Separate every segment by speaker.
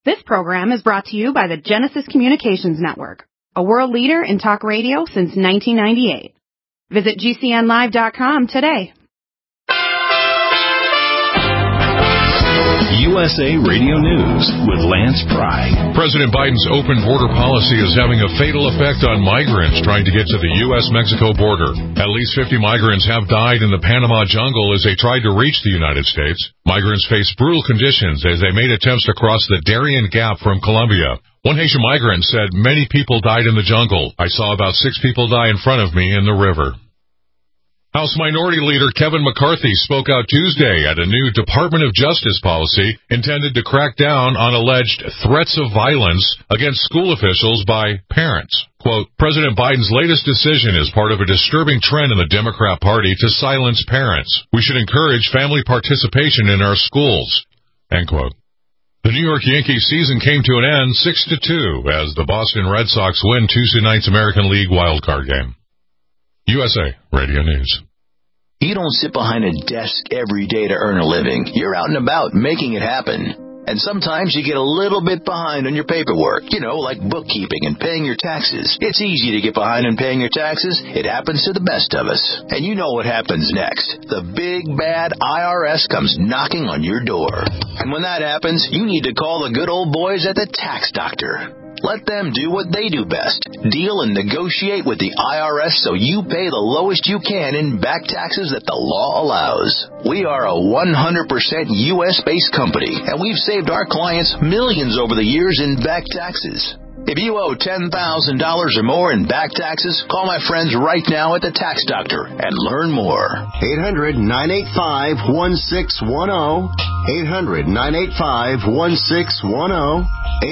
Speaker 1: This program is brought to you by the Genesis Communications Network, a world leader in talk radio since 1998. Visit GCNlive.com today.
Speaker 2: USA Radio News with Lance Pry.
Speaker 3: President Biden's open border policy is having a fatal effect on migrants trying to get to the U.S.-Mexico border. At least 50 migrants have died in the Panama jungle as they tried to reach the United States. Migrants face brutal conditions as they made attempts to cross the Darien Gap from Colombia. One Haitian migrant said, "Many people died in the jungle. I saw about 6 people die in front of me in the river." House Minority Leader Kevin McCarthy spoke out Tuesday at a new Department of Justice policy intended to crack down on alleged threats of violence against school officials by parents. Quote, "President Biden's latest decision is part of a disturbing trend in the Democrat Party to silence parents. We should encourage family participation in our schools." End quote. The New York Yankees season came to an end 6-2 as the Boston Red Sox win Tuesday night's American League wildcard game. USA Radio News.
Speaker 4: You don't sit behind a desk every day to earn a living. You're out and about making it happen. And sometimes you get a little bit behind on your paperwork, like bookkeeping and paying your taxes. It's easy to get behind on paying your taxes. It happens to the best of us. And you know what happens next. The big, bad IRS comes knocking on your door. And when that happens, you need to call the good old boys at the Tax Doctor. Let them do what they do best. Deal and negotiate with the IRS so you pay the lowest you can in back taxes that the law allows. We are a 100% U.S.-based company, and we've saved our clients millions over the years in back taxes. If you owe $10,000 or more in back taxes, call my friends right now at the Tax Doctor and learn more.
Speaker 5: 800-985-1610. 800-985-1610.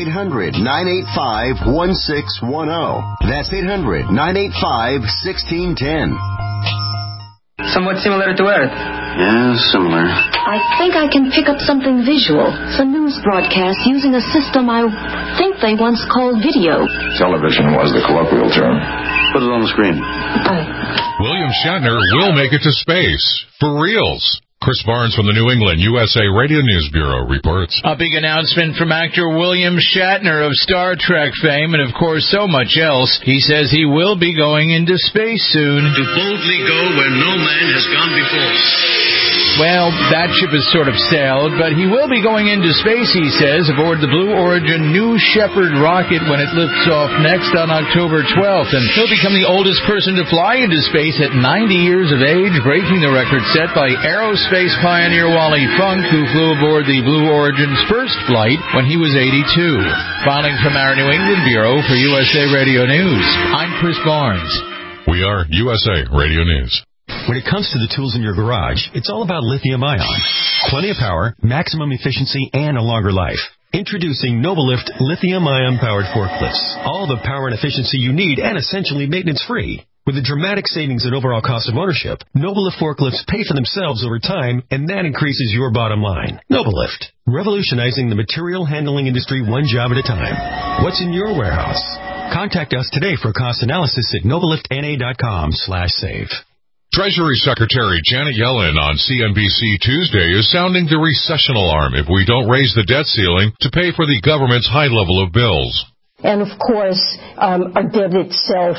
Speaker 5: 800-985-1610. That's 800-985-1610.
Speaker 6: Somewhat similar to Earth.
Speaker 7: Yeah, similar.
Speaker 8: I think I can pick up something visual. It's a news broadcast using a system I think they once called video.
Speaker 9: Television was the colloquial term.
Speaker 7: Put it on the screen.
Speaker 3: William Shatner will make it to space. For reals. Chris Barnes from the New England USA Radio News Bureau reports.
Speaker 10: A big announcement from actor William Shatner of Star Trek fame and, of course, so much else. He says he will be going into space soon.
Speaker 11: To boldly go where no man has gone before.
Speaker 10: Well, that ship has sort of sailed, but he will be going into space, he says, aboard the Blue Origin New Shepard rocket when it lifts off next on October 12th. And he'll become the oldest person to fly into space at 90 years of age, breaking the record set by aerospace pioneer Wally Funk, who flew aboard the Blue Origin's first flight when he was 82. Filing from our New England Bureau for USA Radio News, I'm Chris Barnes.
Speaker 3: We are USA Radio News.
Speaker 12: When it comes to the tools in your garage, it's all about lithium-ion. Plenty of power, maximum efficiency, and a longer life. Introducing Nobelift lithium-ion powered forklifts. All the power and efficiency you need and essentially maintenance-free. With a dramatic savings in overall cost of ownership, Nobelift forklifts pay for themselves over time, and that increases your bottom line. Nobelift, revolutionizing the material handling industry one job at a time. What's in your warehouse? Contact us today for a cost analysis at nobeliftna.com/save.
Speaker 3: Treasury Secretary Janet Yellen on CNBC Tuesday is sounding the recession alarm if we don't raise the debt ceiling to pay for the government's high level of bills.
Speaker 13: And, of course, our debt itself,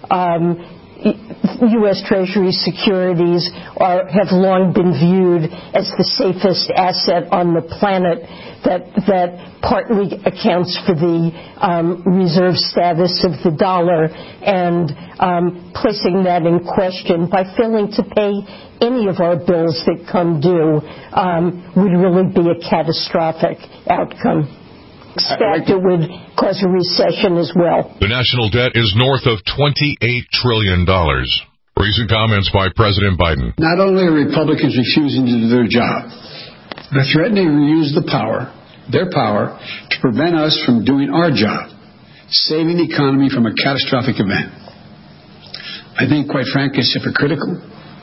Speaker 13: U.S. Treasury securities have long been viewed as the safest asset on the planet that partly accounts for the reserve status of the dollar, and placing that in question by failing to pay any of our bills that come due would really be a catastrophic outcome. Expect it would cause a recession as well.
Speaker 3: The national debt is north of $28 trillion. Recent comments by President Biden.
Speaker 14: Not only are Republicans refusing to do their job, they're threatening to use their power, to prevent us from doing our job, saving the economy from a catastrophic event. I think, quite frankly, it's hypocritical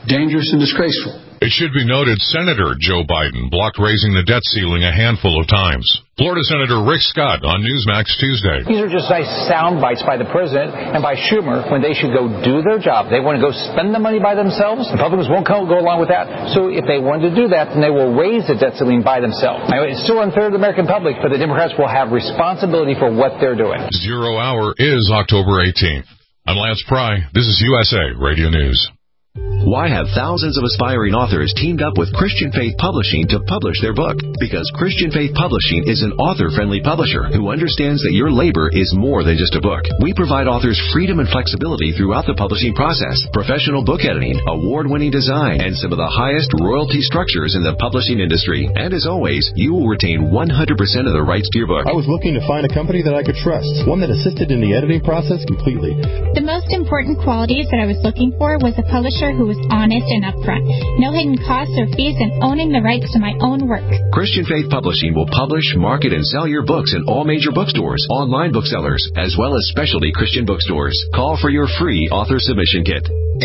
Speaker 14: dangerous and disgraceful.
Speaker 3: It should be noted Senator Joe Biden blocked raising the debt ceiling a handful of times. Florida Senator Rick Scott on Newsmax Tuesday.
Speaker 15: These are just nice sound bites by the president and by Schumer when they should go do their job. They want to go spend the money by themselves. Republicans won't go along with that. So if they wanted to do that, then they will raise the debt ceiling by themselves. Now, it's still unfair to the American public, but the Democrats will have responsibility for what they're doing.
Speaker 3: 0 hour is October 18th. I'm Lance Pry. This is USA Radio News.
Speaker 16: Why have thousands of aspiring authors teamed up with Christian Faith Publishing to publish their book? Because Christian Faith Publishing is an author-friendly publisher who understands that your labor is more than just a book. We provide authors freedom and flexibility throughout the publishing process, professional book editing, award-winning design, and some of the highest royalty structures in the publishing industry. And as always, you will retain 100% of the rights to your book.
Speaker 17: I was looking to find a company that I could trust, one that assisted in the editing process completely.
Speaker 18: The most important qualities that I was looking for was a publisher who was honest and upfront, no hidden costs or fees, and owning the rights to my own work.
Speaker 16: Christian Faith Publishing will publish, market, and sell your books in all major bookstores, online booksellers, as well as specialty Christian bookstores. Call for your free author submission kit.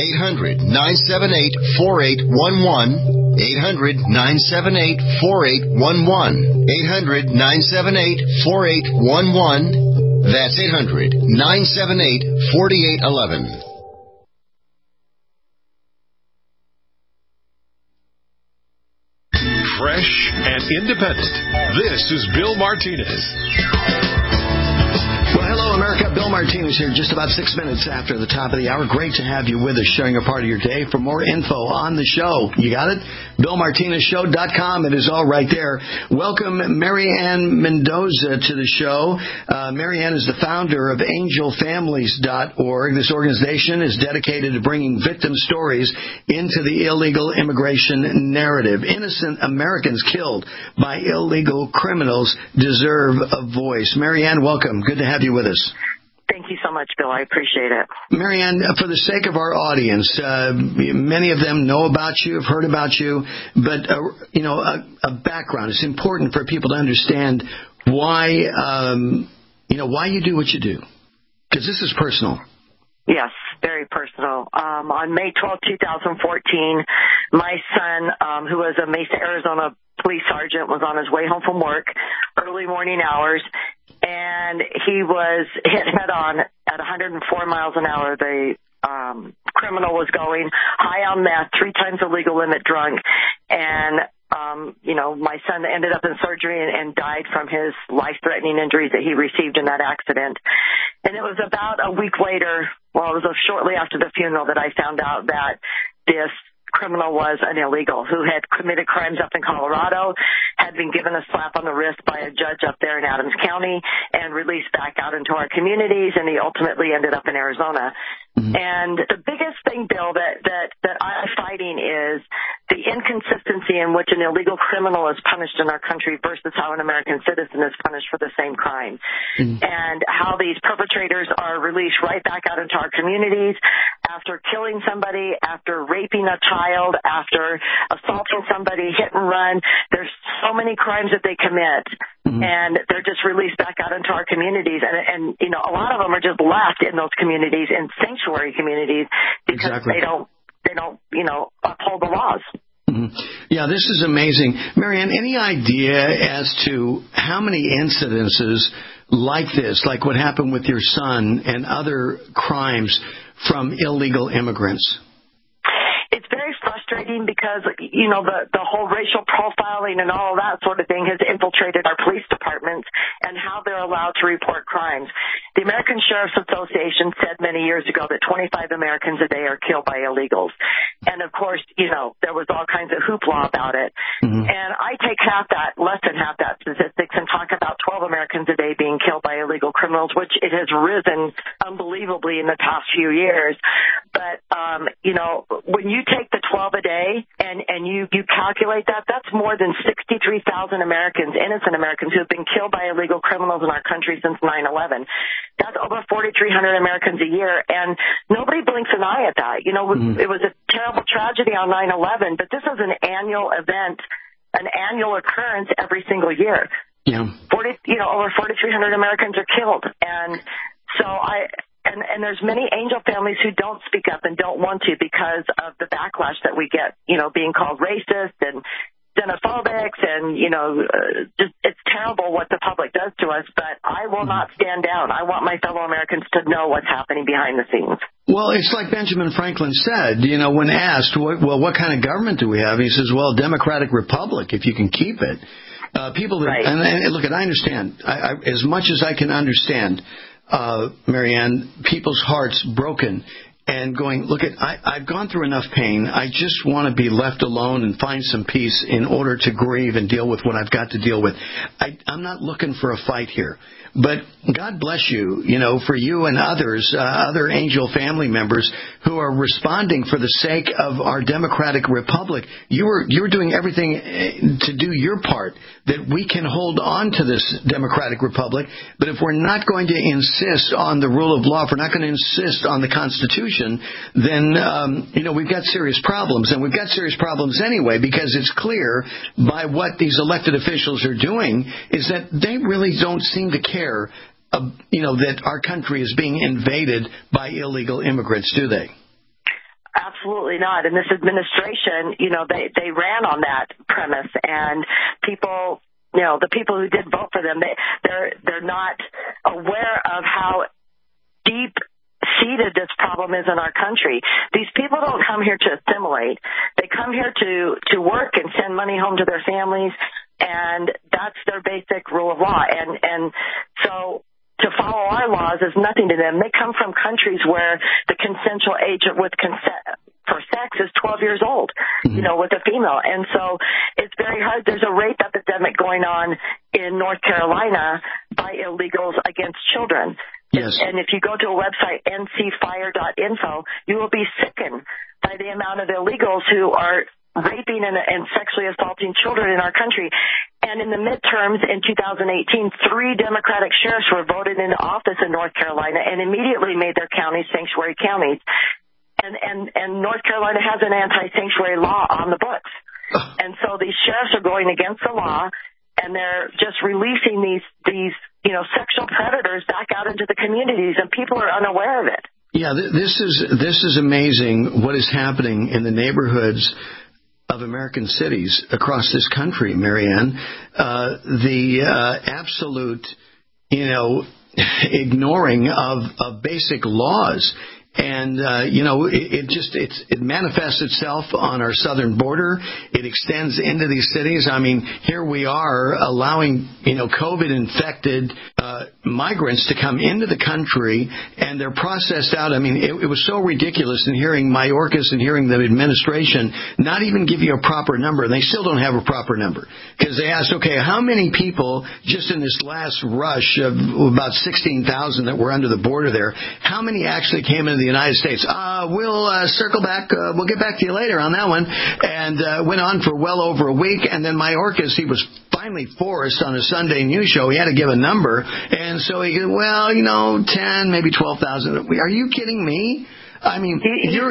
Speaker 19: 800-978-4811. 800-978-4811. 800-978-4811. That's 800-978-4811.
Speaker 2: Fresh and independent. This is Bill Martinez.
Speaker 20: Well, hello, America. Bill Martinez here, just about 6 minutes after the top of the hour. Great to have you with us, sharing a part of your day. For more info on the show, you got it? BillMartinezShow.com. It is all right there. Welcome Marianne Mendoza to the show. Marianne is the founder of AngelFamilies.org. This organization is dedicated to bringing victim stories into the illegal immigration narrative. Innocent Americans killed by illegal criminals deserve a voice. Marianne, welcome. Good to have you with us.
Speaker 21: Thank you so much, Bill. I appreciate it.
Speaker 20: Marianne, for the sake of our audience, many of them know about you, have heard about you, but a background. It's important for people to understand why you do what you do, because this is personal.
Speaker 21: Yes, very personal. On May 12, 2014, my son, who was a Mesa, Arizona police sergeant, was on his way home from work, early morning hours, and he was hit head-on at 104 miles an hour. The criminal was going high on meth, 3 times the legal limit drunk, and my son ended up in surgery and died from his life-threatening injuries that he received in that accident. And it was about a week later, it was shortly after the funeral, that I found out that this criminal was an illegal who had committed crimes up in Colorado, had been given a slap on the wrist by a judge up there in Adams County, and released back out into our communities, and he ultimately ended up in Arizona. Mm-hmm. And the biggest thing, Bill, that I'm fighting is the inconsistency in which an illegal criminal is punished in our country versus how an American citizen is punished for the same crime. Mm-hmm. And how these perpetrators are released right back out into our communities after killing somebody, after raping a child, after assaulting somebody, hit and run. There's so many crimes that they commit. Mm-hmm. And they're just released back out into our communities. And a lot of them are just left in those communities, in sanctuary communities, because they don't uphold the laws.
Speaker 20: Mm-hmm. Yeah, this is amazing. Marianne, any idea as to how many incidences like this, like what happened with your son and other crimes from illegal immigrants?
Speaker 21: It's very frustrating because, the whole racial profiling and all of that sort of thing has infiltrated our police departments and how they're allowed to report crimes. The American Sheriff's Association said many years ago that 25 Americans a day are killed by illegals. And, of course, there was all kinds of hoopla about it. Mm-hmm. And I take less than half that statistics, and talk about 12 Americans a day being killed by illegal criminals, which it has risen unbelievably in the past few years. But, when you take the 12 a day and you calculate that, that's more than 63,000 Americans, innocent Americans, who have been killed by illegal criminals in our country since 9/11. That's over 4,300 Americans a year, and nobody blinks an eye at that. Mm-hmm. It was a terrible tragedy on 9/11, but this is an annual event, an annual occurrence every single year.
Speaker 20: Yeah.
Speaker 21: Over 4,300 Americans are killed, and so And there's many angel families who don't speak up and don't want to because of the backlash that we get, being called racist and xenophobics and, just it's terrible what the public does to us, but I will not stand down. I want my fellow Americans to know what's happening behind the scenes.
Speaker 20: Well, it's like Benjamin Franklin said, when asked, what kind of government do we have? He says, well, Democratic Republic, if you can keep it. People that, right. and look, I understand, as much as I can understand, Marianne, people's hearts broken and going, look, I've gone through enough pain. I just want to be left alone and find some peace in order to grieve and deal with what I've got to deal with. I'm not looking for a fight here. But God bless you, for you and others, other angel family members who are responding for the sake of our democratic republic. You're doing everything to do your part that we can hold on to this democratic republic. But if we're not going to insist on the rule of law, if we're not going to insist on the Constitution, then, we've got serious problems. And we've got serious problems anyway, because it's clear by what these elected officials are doing is that they really don't seem to care that our country is being invaded by illegal immigrants, do they?
Speaker 21: Absolutely not. And this administration, they ran on that premise, and people, the people who did vote for them, they're not aware of how deep-seated this problem is in our country. These people don't come here to assimilate. They come here to work and send money home to their families, and that's their basic rule of law. And so to follow our laws is nothing to them. They come from countries where the consensual age with consent for sex is 12 years old, with a female. And so it's very hard. There's a rape epidemic going on in North Carolina by illegals against children.
Speaker 20: Yes.
Speaker 21: And if you go to a website, ncfire.info, you will be sickened by the amount of illegals who are raping and sexually assaulting children in our country. And in the midterms in 2018, 3 Democratic sheriffs were voted into office in North Carolina and immediately made their counties sanctuary counties. And North Carolina has an anti-sanctuary law on the books. And so these sheriffs are going against the law, and they're just releasing these sexual predators back out into the communities, and people are unaware of it.
Speaker 20: Yeah, this is amazing what is happening in the neighborhoods of American cities across this country, Marianne. The absolute, ignoring of basic laws. And, it manifests itself on our southern border. It extends into these cities. I mean, here we are allowing, COVID-infected migrants to come into the country, and they're processed out. I mean, it was so ridiculous in hearing Mayorkas and hearing the administration not even give you a proper number. They still don't have a proper number, because they asked, okay, how many people just in this last rush of about 16,000 that were under the border there, how many actually came into the United States? We'll circle back. We'll get back to you later on that one. And went on for well over a week. And then Mayorkas, he was finally forced on a Sunday news show. He had to give a number. And so he said, 10, maybe 12,000. Are you kidding me? I mean, you're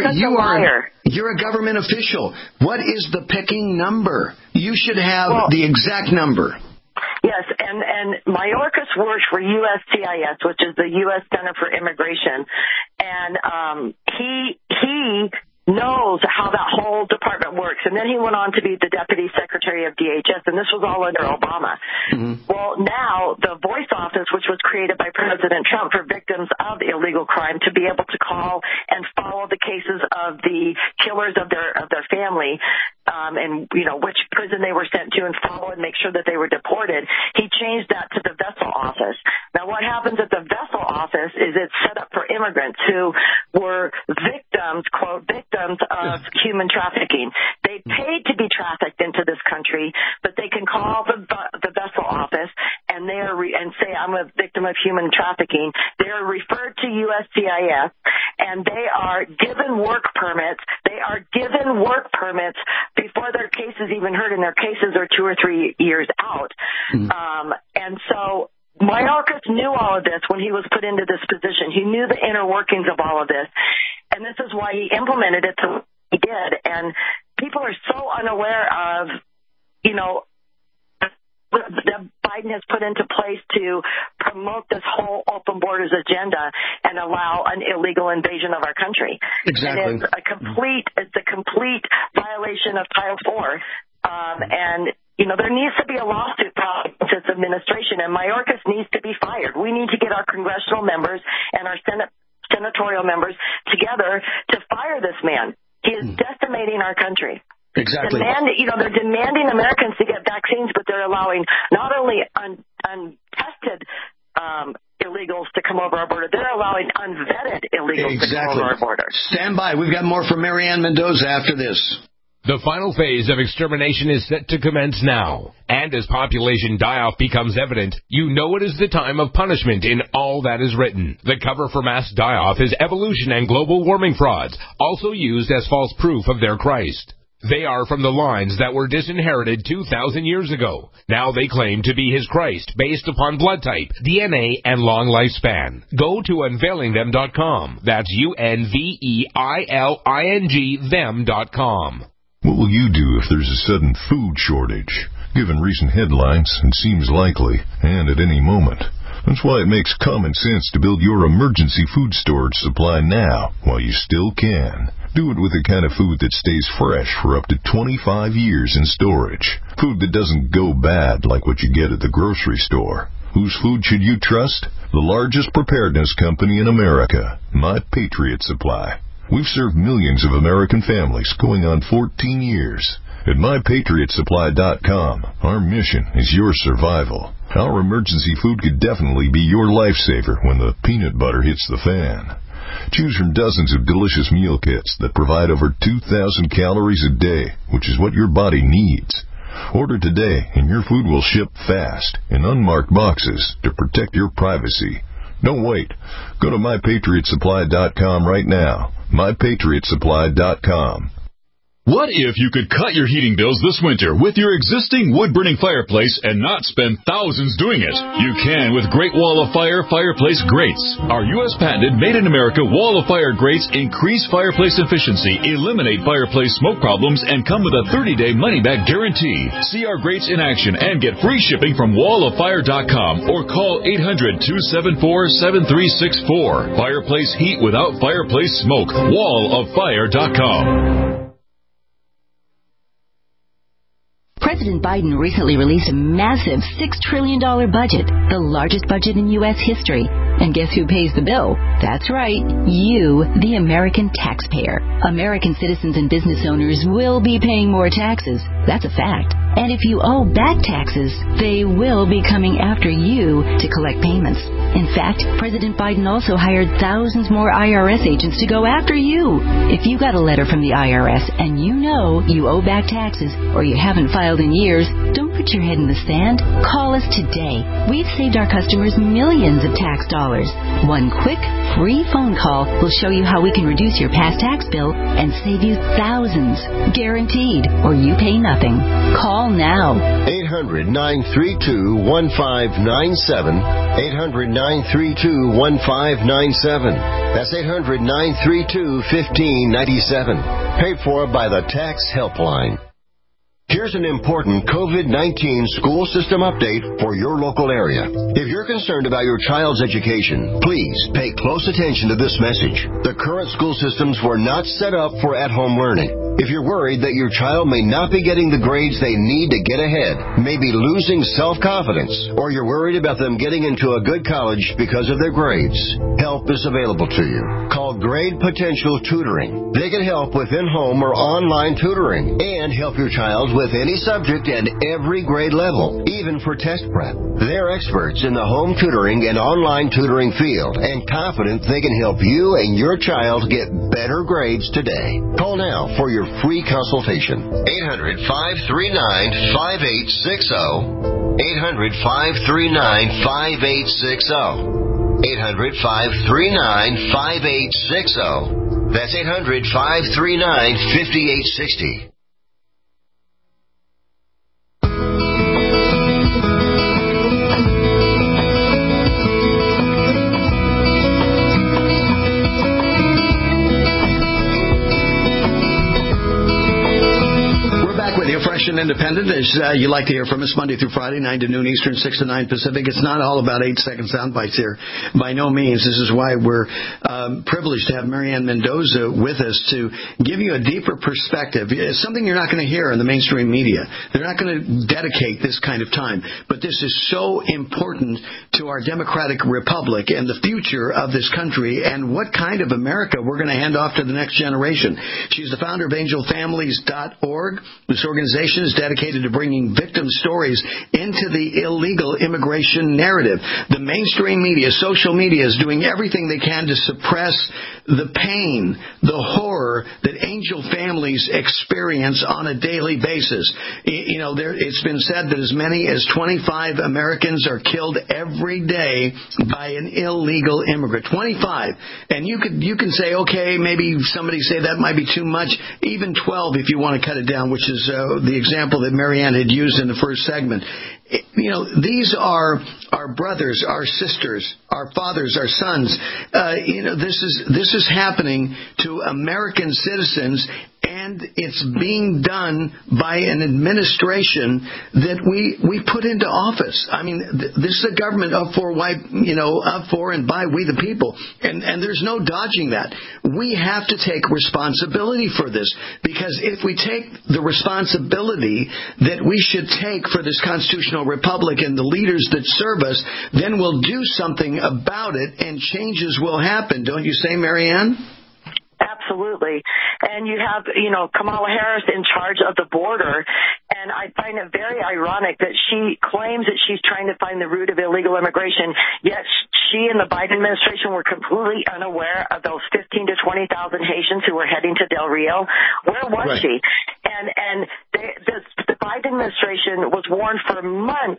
Speaker 20: a government official. What is the picking number? You should have the exact number.
Speaker 21: Yes, and Mayorkas works for USCIS, which is the U.S. Center for Immigration, and he knows how that whole department works. And then he went on to be the Deputy Secretary of DHS, and this was all under Obama. Mm-hmm. Well, now the Voice Office, which was created by President Trump for victims of illegal crime, to be able to call and follow the cases of the killers of their family, and which prison they were sent to, and follow and make sure that they were deported. He changed that to the Vessel Office. Now, what happens at the Vessel Office is it's set up for immigrants who were victims, quote, victims of human trafficking. They paid to be trafficked into this country, but they can call the Vessel Office and and say, I'm a victim of human trafficking. They are referred to USCIS, and they are given work permits. They are given work permits before their case is even heard, and their cases are 2 or 3 years out. Mm-hmm. And so Mayorkas knew all of this when he was put into this position. He knew the inner workings of all of this, and this is why he implemented it the way he did. And people are so unaware of, that Biden has put into place to promote this whole open border leader's agenda and allow an illegal invasion of our country.
Speaker 20: Exactly.
Speaker 21: And it's a complete violation of Title IV. And there needs to be a lawsuit filed against this administration, and Mayorkas needs to be fired. We need to get our congressional members and our senatorial members together to fire this man. He is decimating our country.
Speaker 20: Exactly.
Speaker 21: They're demanding Americans to get vaccines, but they're allowing not only untested illegals to come over our border, they're allowing unvetted illegals to come over our border.
Speaker 20: Stand by. We've got more from Marianne Mendoza after this.
Speaker 1: The final phase of extermination is set to commence now. And as population die-off becomes evident, you know it is the time of punishment in all that is written. The cover for mass die-off is evolution and global warming frauds, also used as false proof of their Christ. They are from the lines that were disinherited 2,000 years ago. Now they claim to be his Christ based upon blood type, DNA, and long lifespan. Go to unveilingthem.com. That's UNVEILING them.com.
Speaker 3: What will you do if there's a sudden food shortage? Given recent headlines, it seems likely, and at any moment. That's why it makes common sense to build your emergency food storage supply now, while you still can. Do it with the kind of food that stays fresh for up to 25 years in storage. Food that doesn't go bad like what you get at the grocery store. Whose food should you trust? The largest preparedness company in America, My Patriot Supply. We've served millions of American families going on 14 years. At MyPatriotSupply.com, our mission is your survival. Our emergency food could definitely be your lifesaver when the peanut butter hits the fan. Choose from dozens of delicious meal kits that provide over 2,000 calories a day, which is what your body needs. Order today, and your food will ship fast in unmarked boxes to protect your privacy. Don't wait. Go to MyPatriotSupply.com right now. MyPatriotSupply.com.
Speaker 22: What if you could cut your heating bills this winter with your existing wood-burning fireplace and not spend thousands doing it? You can with Great Wall of Fire fireplace grates. Our U.S. patented made-in-America Wall of Fire grates increase fireplace efficiency, eliminate fireplace smoke problems, and come with a 30-day money-back guarantee. See our grates in action and get free shipping from walloffire.com or call 800-274-7364. Fireplace heat without fireplace smoke. walloffire.com.
Speaker 23: President Biden recently released a massive $6 trillion budget, the largest budget in U.S. history. And guess who pays the bill? That's right, you, the American taxpayer. American citizens and business owners will be paying more taxes. That's a fact. And if you owe back taxes, they will be coming after you to collect payments. In fact, President Biden also hired thousands more IRS agents to go after you. If you got a letter from the IRS and you know you owe back taxes or you haven't filed in years, don't put your head in the sand. Call us today. We've saved our customers millions of tax dollars. One quick, free phone call will show you how we can reduce your past tax bill and save you thousands. Guaranteed, or you pay nothing. Call now.
Speaker 19: 800-932-1597. 800-932-1597. That's 800-932-1597. Paid for by the Tax Helpline. Here's an important COVID-19 school system update for your local area. If you're concerned about your child's education, please pay close attention to this message. The current school systems were not set up for at-home learning. If you're worried that your child may not be getting the grades they need to get ahead, maybe losing self-confidence, or you're worried about them getting into a good college because of their grades, help is available to you. Call Grade Potential Tutoring. They can help with in-home or online tutoring and help your child with any subject and every grade level, even for test prep. They're experts in the home tutoring and online tutoring field and confident they can help you and your child get better grades today. Call now for your free consultation. 800-539-5860. 800-539-5860. 800-539-5860. That's 800-539-5860.
Speaker 20: Christian Independent, as you like to hear from us Monday through Friday, 9 to noon Eastern, 6 to 9 Pacific. It's not all about 8-second sound bites here. By no means. This is why we're privileged to have Marianne Mendoza with us to give you a deeper perspective. It's something you're not going to hear in the mainstream media. They're not going to dedicate this kind of time. But this is so important to our democratic republic and the future of this country and what kind of America we're going to hand off to the next generation. She's the founder of angelfamilies.org. This organization is dedicated to bringing victim stories into the illegal immigration narrative. The mainstream media, social media, is doing everything they can to suppress the pain, the horror that angel families experience on a daily basis. You know, it's been said that as many as 25 Americans are killed every day by an illegal immigrant. 25. And you can say, okay, maybe somebody say that might be too much. Even 12 if you want to cut it down, which is the example that Marianne had used in the first segment. You know, these are our brothers, our sisters, our fathers, our sons. You know, this is happening to American citizens, and it's being done by an administration that we put into office. I mean, this is a government of for and by we the people, and there's no dodging that. We have to take responsibility for this, because if we take the responsibility that we should take for this constitutional republic and the leaders that serve us, then we'll do something about it and changes will happen. Don't you say, Marianne?
Speaker 21: Absolutely. And you have, Kamala Harris in charge of the border. And I find it very ironic that she claims that she's trying to find the root of illegal immigration, yet she and the Biden administration were completely unaware of those 15 to 20,000 Haitians who were heading to Del Rio. Where was she? And the Biden administration was warned for months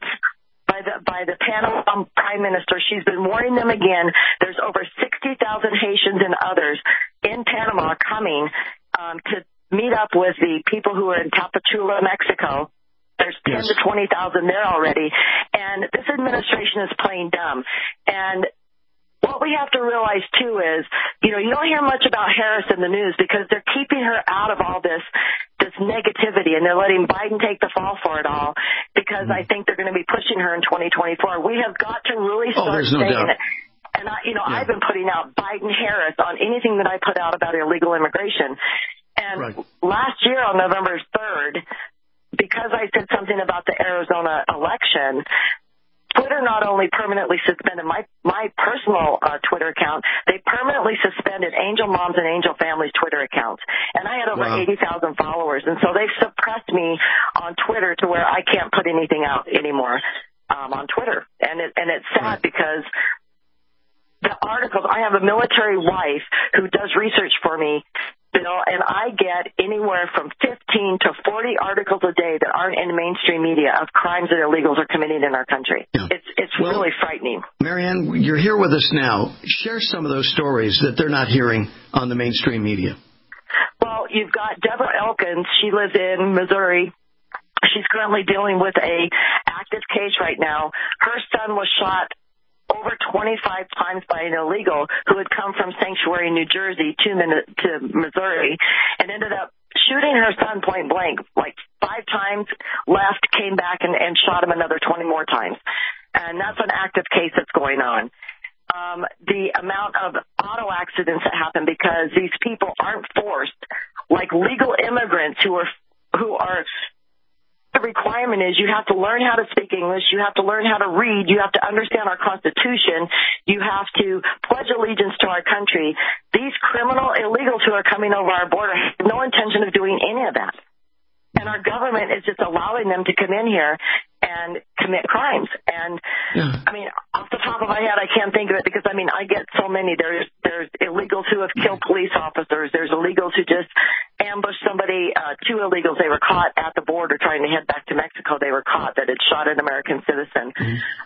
Speaker 21: by the Panama Prime Minister. She's been warning them again. There's over 60,000 Haitians and others in Panama coming to meet up with the people who are in Tapachula, Mexico. There's 10 to 20,000 there already. And this administration is playing dumb. And what we have to realize, too, is, you don't hear much about Harris in the news because they're keeping her out of all this negativity, and they're letting Biden take the fall for it all, because I think they're going to be pushing her in 2024. We have got to really start saying it. And, I've been putting out Biden-Harris on anything that I put out about illegal immigration. And last year on November 3rd, because I said something about the Arizona election, Twitter not only permanently suspended my personal Twitter account, they permanently suspended Angel Moms and Angel Families Twitter accounts. And I had over 80,000 followers. And so they've suppressed me on Twitter to where I can't put anything out anymore on Twitter. And it's sad because the articles, I have a military wife who does research for me, Bill, and I get anywhere from 15 to 40 articles a day that aren't in the mainstream media of crimes that illegals are committing in our country. Yeah. It's really frightening.
Speaker 20: Marianne, you're here with us now. Share some of those stories that they're not hearing on the mainstream media.
Speaker 21: Well, you've got Deborah Elkins. She lives in Missouri. She's currently dealing with a active case right now. Her son was shot over 25 times by an illegal who had come from Sanctuary, New Jersey to Missouri, and ended up shooting her son point blank, like 5 times, left, came back and shot him another 20 more times. And that's an active case that's going on. The amount of auto accidents that happen because these people aren't forced, like legal immigrants who are the requirement is you have to learn how to speak English, you have to learn how to read, you have to understand our Constitution, you have to pledge allegiance to our country. These criminal illegals who are coming over our border have no intention of doing any of that. And our government is just allowing them to come in here and commit crimes. And, I mean, off the top of my head, I can't think of it because, I mean, I get so many. There's illegals who have killed police officers. There's illegals who just ambushed somebody, 2 illegals. They were caught at the border trying to head back to Mexico. They were caught that had shot an American citizen.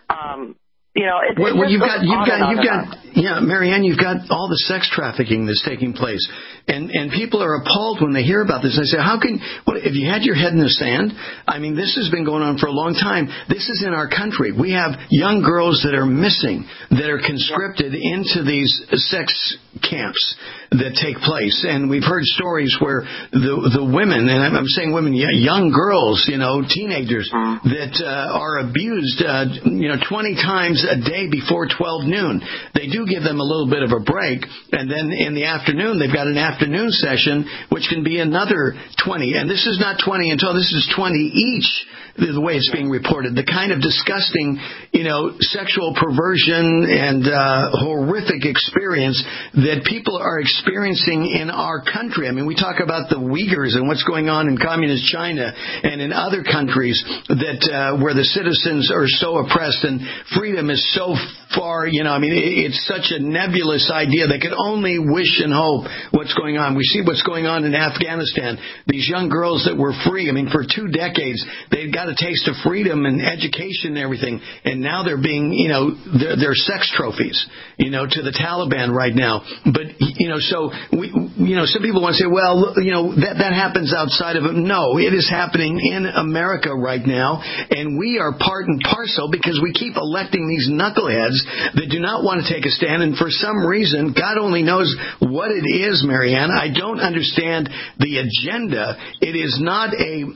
Speaker 20: Marianne, you've got all the sex trafficking that's taking place, and people are appalled when they hear about this. They say, have you had your head in the sand? I mean, this has been going on for a long time. This is in our country. We have young girls that are missing, that are conscripted into these sex camps. that take place. And we've heard stories where the women, and I'm saying women, young girls, teenagers, that are abused, 20 times a day before 12 noon. They do give them a little bit of a break, and then in the afternoon, they've got an afternoon session, which can be another 20. And this is not 20 until this is 20 each, the way it's being reported. The kind of disgusting, sexual perversion and horrific experience that people are experiencing in our country. I mean, we talk about the Uyghurs and what's going on in communist China and in other countries that where the citizens are so oppressed and freedom is so far, it's such a nebulous idea. They could only wish and hope what's going on. We see what's going on in Afghanistan. These young girls that were free, for 2 decades, they got a taste of freedom and education and everything, and now they're being, they're sex trophies, to the Taliban right now. But, so, some people want to say, well, that happens outside of it. No, it is happening in America right now, and we are part and parcel because we keep electing these knuckleheads that do not want to take a stand, and for some reason, God only knows what it is, Marianne. I don't understand the agenda. It is not an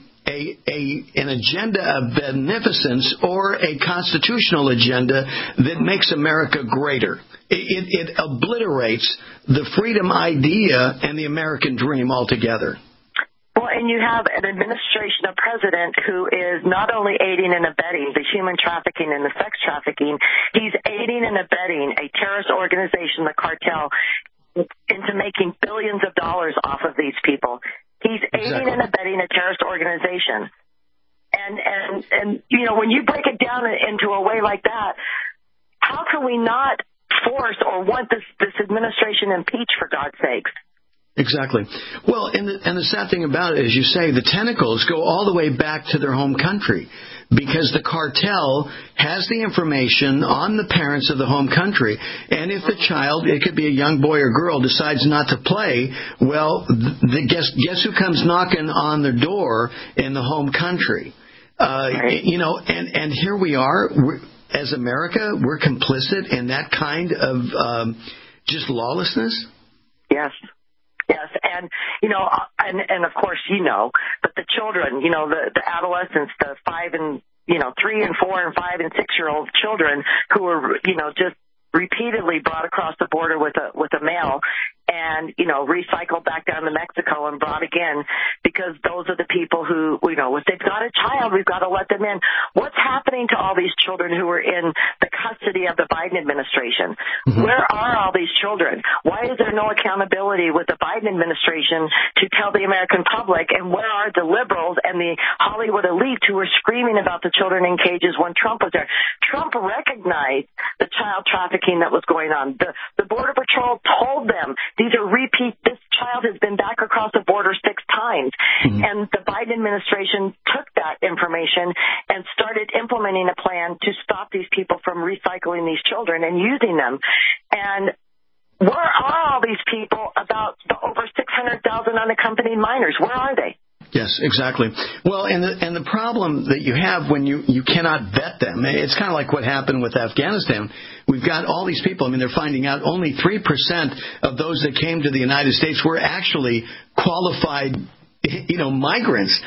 Speaker 20: agenda of beneficence or a constitutional agenda that makes America greater. It obliterates the freedom idea and the American dream altogether.
Speaker 21: Well, and you have an administration, a president who is not only aiding and abetting the human trafficking and the sex trafficking, he's aiding and abetting a terrorist organization, the cartel, into making billions of dollars off of these people. He's aiding and abetting a terrorist organization. And when you break it down into a way like that, how can we not force or want this administration impeached, for God's sakes?
Speaker 20: Exactly. Well, and the sad thing about it, as you say, the tentacles go all the way back to their home country because the cartel has the information on the parents of the home country. And if the child, it could be a young boy or girl, decides not to play, well, guess who comes knocking on their door in the home country? And here we are, as America, we're complicit in that kind of just lawlessness.
Speaker 21: Yes. Yes, and and of course but the children, the adolescents, the 3 and 4 and 5 and 6 year old children who were just repeatedly brought across the border with a male and recycled back down to Mexico and brought again because those are the people who if they've got a child, we've got to let them in. What's happening to all these children who are in the custody of the Biden administration? Mm-hmm. Where are all these children? Why is there no accountability with the Biden administration to tell the American public? And where are the liberals and the Hollywood elite who were screaming about the children in cages when Trump was there? Trump recognized the child trafficking that was going on. The Border Patrol told them these are this child has been back across the border 6 times. Mm-hmm. And the Biden administration took that information and started implementing a plan to stop these people from recycling these children and using them. And where are all these people about the over 600,000 unaccompanied minors? Where are they?
Speaker 20: Yes, exactly. Well, and the problem that you have when you cannot vet them, it's kind of like what happened with Afghanistan. We've got all these people. They're finding out only 3% of those that came to the United States were actually qualified migrants.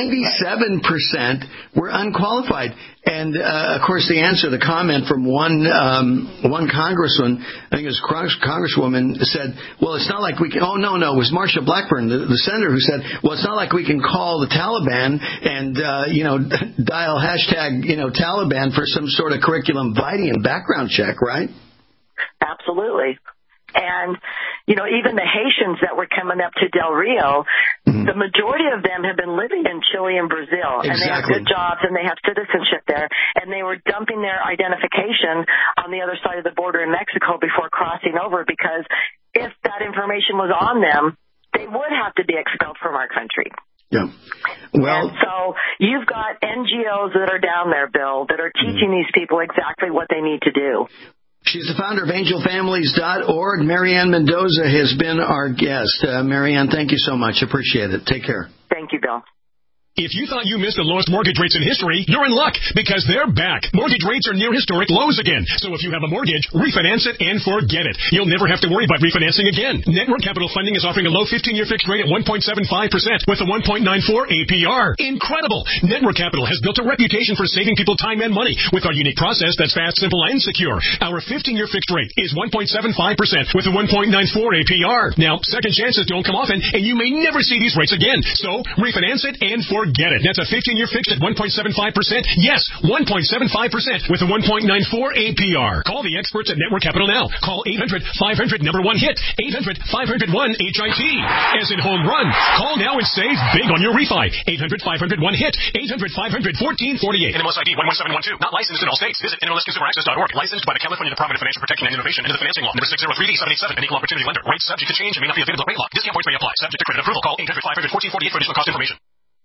Speaker 20: 97% were unqualified. And, of course, the comment from one congressman, I think it was congresswoman, said, well, it's not like we can, it was Marsha Blackburn, the senator, who said, well, it's not like we can call the Taliban and, dial hashtag, Taliban for some sort of curriculum vitae and background check, right?
Speaker 21: Absolutely. And, even the Haitians that were coming up to Del Rio, mm-hmm. the majority of them have been living in Chile and Brazil. Exactly. And they have good jobs and they have citizenship there. And they were dumping their identification on the other side of the border in Mexico before crossing over because if that information was on them, they would have to be expelled from our country.
Speaker 20: Yeah. Well,
Speaker 21: and so you've got NGOs that are down there, Bill, that are teaching these people exactly what they need to do.
Speaker 20: She's the founder of angelfamilies.org. Marianne Mendoza has been our guest. Marianne, thank you so much. Appreciate it. Take care.
Speaker 21: Thank you, Bill.
Speaker 4: If you thought you missed the lowest mortgage rates in history, you're in luck because they're back. Mortgage rates are near historic lows again. So if you have a mortgage, refinance it and forget it. You'll never have to worry about refinancing again. Network Capital Funding is offering a low 15-year fixed rate at 1.75% with a 1.94 APR. Incredible! Network Capital has built a reputation for saving people time and money with our unique process that's fast, simple, and secure. Our 15-year fixed rate is 1.75% with a 1.94 APR. Now, second chances don't come often, and you may never see these rates again. So refinance it and forget it. That's a 15-year fixed at 1.75%. Yes, 1.75% with a 1.94 APR. Call the experts at Network Capital now. Call 800-500-1-HIT. 800-500-1-HIT. As in home run. Call now and save big on your refi. 800-500-1-HIT. 800-500-1448. NMLS ID 11712. Not licensed in all states. Visit NMLSconsumeraccess.org. Licensed by the California Department of Financial Protection and Innovation and the Financing Law. Number 603D787. An equal opportunity lender. Rates subject to change and may not be available at rate lock. Discount points may apply. Subject to credit approval. Call 800-500-1448 for additional cost information.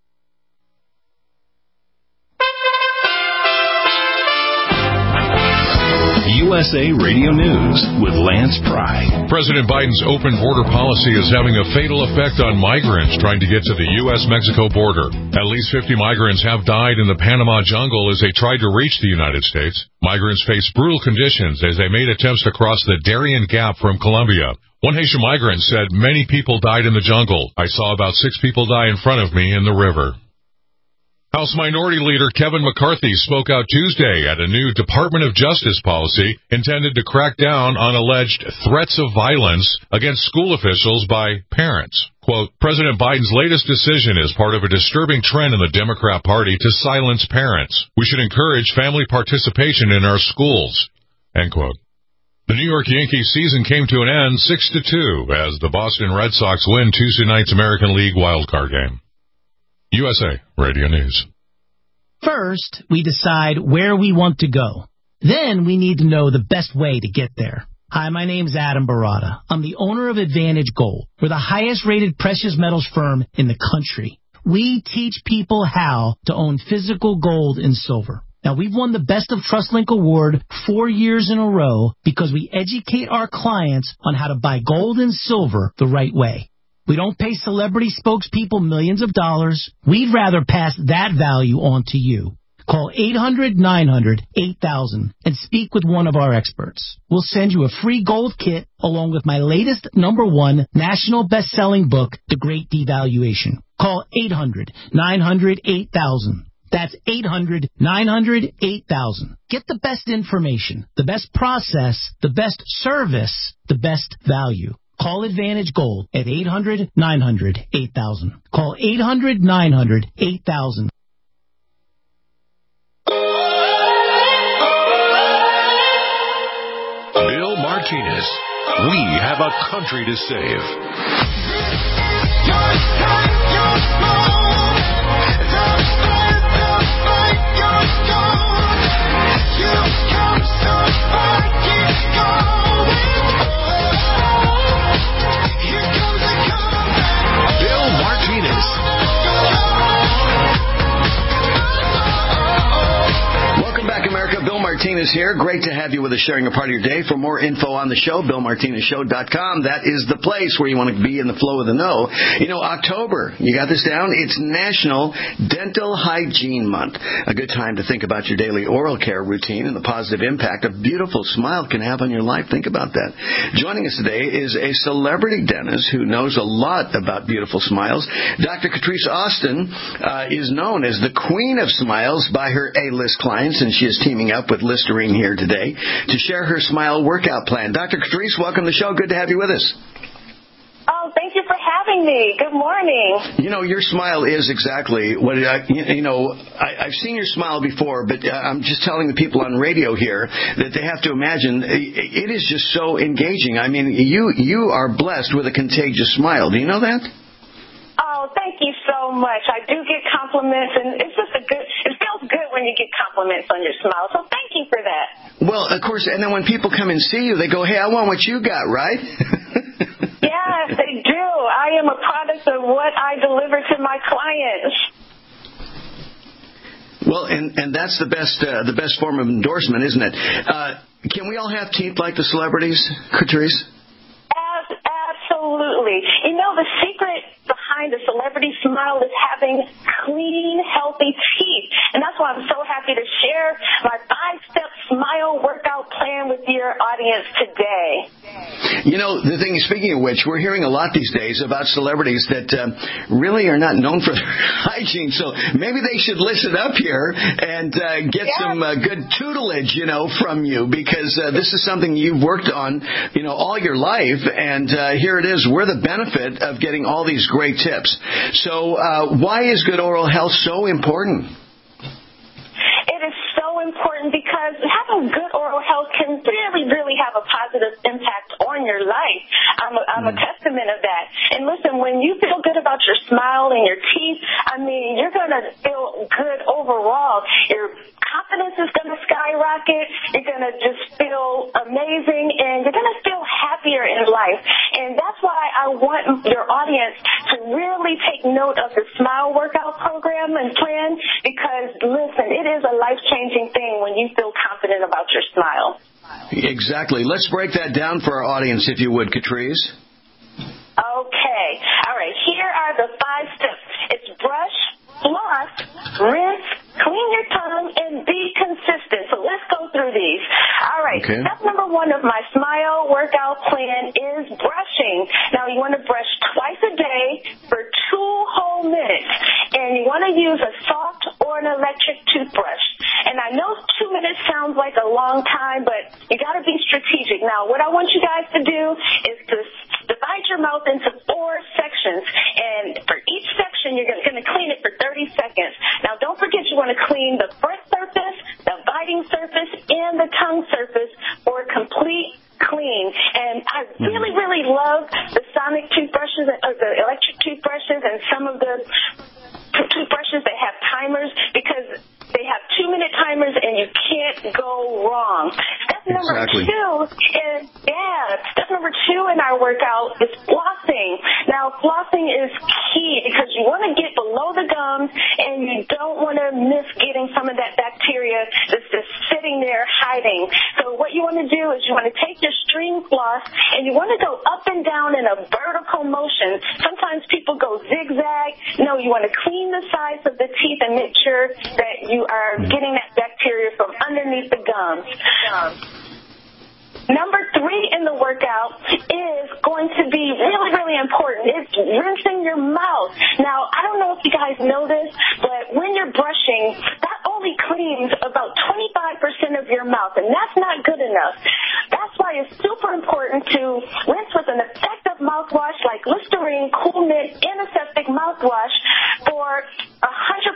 Speaker 2: USA Radio News with Lance Pry.
Speaker 3: President Biden's open border policy is having a fatal effect on migrants trying to get to the U.S.-Mexico border. At least 50 migrants have died in the Panama jungle as they tried to reach the United States. Migrants face brutal conditions as they made attempts to cross the Darien Gap from Colombia. One Haitian migrant said, "Many people died in the jungle. I saw about 6 people die in front of me in the river." House Minority Leader Kevin McCarthy spoke out Tuesday at a new Department of Justice policy intended to crack down on alleged threats of violence against school officials by parents. Quote, President Biden's latest decision is part of a disturbing trend in the Democrat Party to silence parents. We should encourage family participation in our schools. End quote. The New York Yankees season came to an end 6-2 as the Boston Red Sox win Tuesday night's American League wildcard game. USA Radio News.
Speaker 5: First, we decide where we want to go. Then we need to know the best way to get there. Hi, my name's Adam Barada. I'm the owner of Advantage Gold. We're the highest-rated precious metals firm in the country. We teach people how to own physical gold and silver. Now, we've won the Best of TrustLink Award 4 years in a row because we educate our clients on how to buy gold and silver the right way. We don't pay celebrity spokespeople millions of dollars. We'd rather pass that value on to you. Call 800-900-8000 and speak with one of our experts. We'll send you a free gold kit along with my latest #1 national best-selling book, The Great Devaluation. Call 800-900-8000. That's 800-900-8000. Get the best information, the best process, the best service, the best value. Call Advantage Gold at 800-900-8000. Call 800-900-8000.
Speaker 2: Bill Martinez. We have a country to save.
Speaker 20: Martinez here. Great to have you with us, sharing a part of your day. For more info on the show, BillMartinezShow.com. That is the place where you want to be in the flow of the know. You know, October, you got this down? It's National Dental Hygiene Month. A good time to think about your daily oral care routine and the positive impact a beautiful smile can have on your life. Think about that. Joining us today is a celebrity dentist who knows a lot about beautiful smiles. Dr. Catrice Austin is known as the Queen of Smiles by her A-list clients, and she is teaming up with Listerine here today to share her smile workout plan. Dr. Catrice, welcome to the show. Good to have you with us.
Speaker 6: Oh, thank you for having me. Good morning.
Speaker 20: You know, your smile is exactly what I've seen your smile before, but I'm just telling the people on radio here that they have to imagine it is just so engaging. I mean, you are blessed with a contagious smile. Do you know that?
Speaker 6: Oh, thank you so much. I do get compliments, and it feels good when you get compliments on your smile. So thank you for that.
Speaker 20: Well, of course, and then when people come and see you, they go, "Hey, I want what you got," right?
Speaker 6: Yes, they do. I am a product of what I deliver to my clients.
Speaker 20: Well, and that's the best form of endorsement, isn't it? Can we all have teeth like the celebrities, Catrice?
Speaker 6: Absolutely. You know, the secret behind the celebrity smile is having clean, healthy teeth. And that's why I'm so happy to share my 5-step smile workout plan with your audience today.
Speaker 20: You know, the thing is, speaking of which, we're hearing a lot these days about celebrities that really are not known for their hygiene. So maybe they should listen up here and get some good tutelage, from you, because this is something you've worked on, all your life. And here it is. We're the benefit of getting all these great tips. So why is good oral health so important?
Speaker 6: It is so important because having good oral health can really, really have a positive impact on your life. I'm a testament of that. And listen, when you feel good about your smile and your teeth, you're going to feel good overall. Your confidence is going to skyrocket. You're going to just feel amazing, and you're going to feel happier in life. And that's why I want your audience to really take note of the Smile Workout Program and plan, because, listen, it is a life-changing thing when you feel confident about your smile.
Speaker 20: Exactly. Let's break that down for our audience, if you would, Catrice.
Speaker 6: Okay. All right. Here are the 5 steps. It's brush, floss, rinse, clean your tongue, and be consistent. So let's go through these. All right. Okay. Step number 1 of my Smile Workout Plan is brushing. Now, you want to brush twice a day for 2 whole minutes. And you want to use a soft or an electric toothbrush. And I know 2 minutes sounds like a long time, but you got to be strategic. Now, what I want you guys to do is to divide your mouth into 4 sections. And for each section, you're going to clean it for 30 seconds. Now, don't forget you want to clean the front surface, the biting surface, and the tongue surface for a complete clean. And I really, really love the sonic toothbrushes, or the electric toothbrushes, and some of the toothbrushes that have timers, because they have 2-minute timers and you can't go wrong. Step number 2 in our workout is flossing. Now, flossing is key because you want to get below the gums and you don't want to miss getting some of that bacteria that's just sitting there hiding. So what you want to do is you want to take your string floss and you want to go up and down in a vertical motion. Sometimes people go zigzag. No, you want to clean the sides of the teeth and make sure that you are getting that bacteria from underneath the gums. Number 3 in the workout is going to be really, really important. It's rinsing your mouth. Now, I don't know if you guys know this, but when you're brushing, that only cleans about 25% of your mouth, and that's not good enough. That's why it's super important to rinse with an effective mouthwash like Listerine, Cool Mint, Antiseptic mouthwash for 100%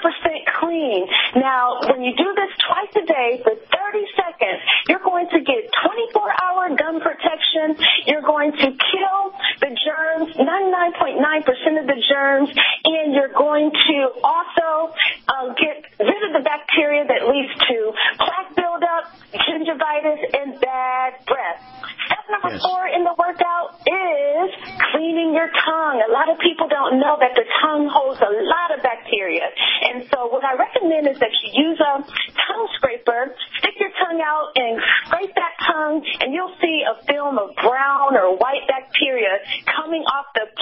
Speaker 6: clean. Now, when you do this twice a day for 30 seconds, you're going to get 24-hour gum protection. You're going to kill the germs, 99.9% of the germs, and you're going to also get rid of the bacteria that leads to plaque buildup, gingivitis, and bad breath. Step number 4 in the workout is cleaning your tongue. A lot of people don't know that the tongue holds a lot of bacteria. And so what I recommend is that you use a tongue scraper, stick your tongue out and scrape that tongue, and you'll see a film of brown or white bacteria coming off the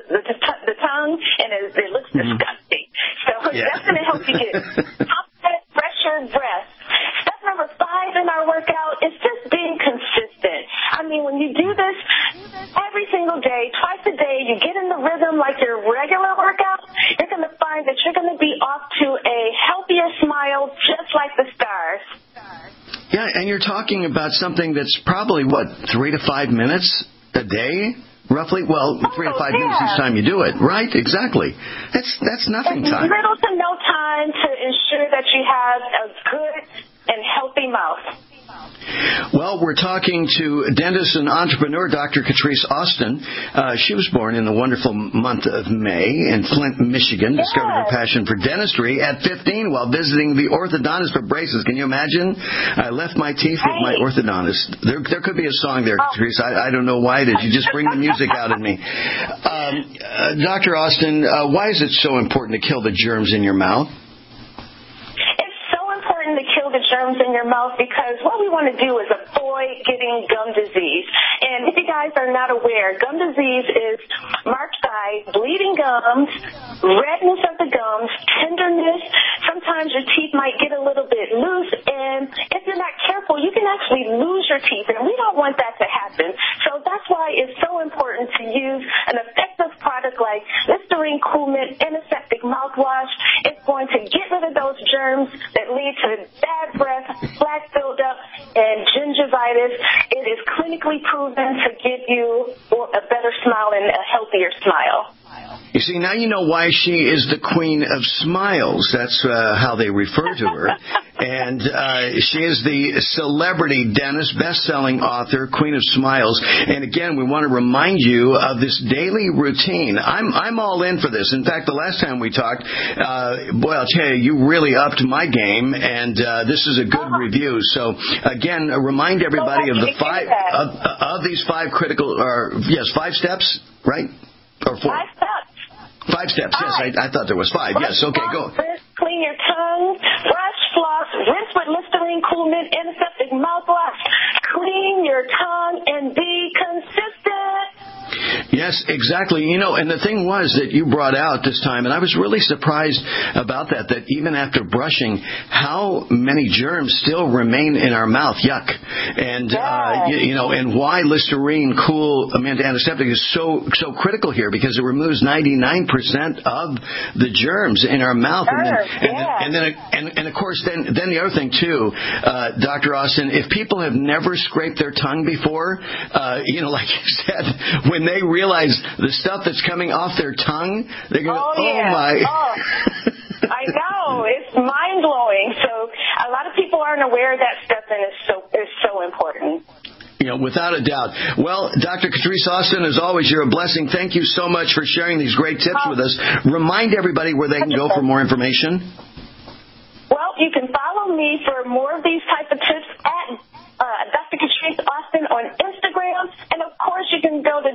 Speaker 6: tongue, and it looks disgusting. So that's going to help you get fresher breath. Step number 5 in our workout is just being consistent. When you do this every single day, twice a day, you get in the rhythm like your regular workout, you're going to find that you're going to be off to a healthier smile just like the stars.
Speaker 20: Yeah, and you're talking about something that's probably, 3 to 5 minutes a day? Roughly? Well, 3 to 5 minutes each time you do it. Right? Exactly. That's nothing time.
Speaker 6: Little to no time to ensure that you have a good and healthy mouth.
Speaker 20: Well, we're talking to dentist and entrepreneur Dr. Catrice Austin. She was born in the wonderful month of May in Flint, Michigan. Discovered her passion for dentistry at 15 while visiting the orthodontist for braces. Can you imagine? I left my teeth with my orthodontist. There could be a song there, Catrice. I don't know why. Did you just bring the music out in me? Dr. Austin, why is it so important to kill the germs in your mouth?
Speaker 6: To kill the germs in your mouth, because what we want to do is avoid getting gum disease. And if you guys are not aware, gum disease is marked by by bleeding gums, redness of the gums, tenderness. Sometimes your teeth might get a little bit loose, and if you're not careful, you can actually lose your teeth, and we don't want that to happen. So that's why it's so important to use an effective product like Listerine Cool Mint Antiseptic Mouthwash. It's going to get rid of those germs that lead to bad breath, plaque buildup, and gingivitis. It is clinically proven to give you a better smile and a healthier smile.
Speaker 20: You see, now you know why she is the queen of smiles. That's how they refer to her. And she is the celebrity dentist, best-selling author, queen of smiles. And again, we want to remind you of this daily routine. I'm all in for this. In fact, the last time we talked, boy, I'll tell you, you really upped my game, and this is a good review. So again, remind everybody of the these five critical, five steps, right? Or four?
Speaker 6: 5 steps.
Speaker 20: 5 steps, yes. I thought there was 5.
Speaker 6: Brush,
Speaker 20: yes, okay, go.
Speaker 6: Clean your tongue, brush, floss, rinse with Listerine Cool Mint Antiseptic Mouthwash, clean your tongue, and be consistent.
Speaker 20: Yes, exactly. You know, and the thing was that you brought out this time, and I was really surprised about that even after brushing, how many germs still remain in our mouth. Yuck. And, and why Listerine Cool Mint Antiseptic is so critical here, because it removes 99% of the germs in our mouth. And of course, then the other thing, too, Dr. Austin, if people have never scraped their tongue before, like you said, when they realize the stuff that's coming off their tongue, they go, my.
Speaker 6: I know. It's mind-blowing. So a lot of people aren't aware of that stuff, and it's so important.
Speaker 20: Without a doubt. Well, Dr. Catrice Austin, as always, you're a blessing. Thank you so much for sharing these great tips with us. Remind everybody where they can go for more information.
Speaker 6: Well, you can follow me for more of these type of tips at Dr. Catrice Austin on Instagram. And, of course, you can go to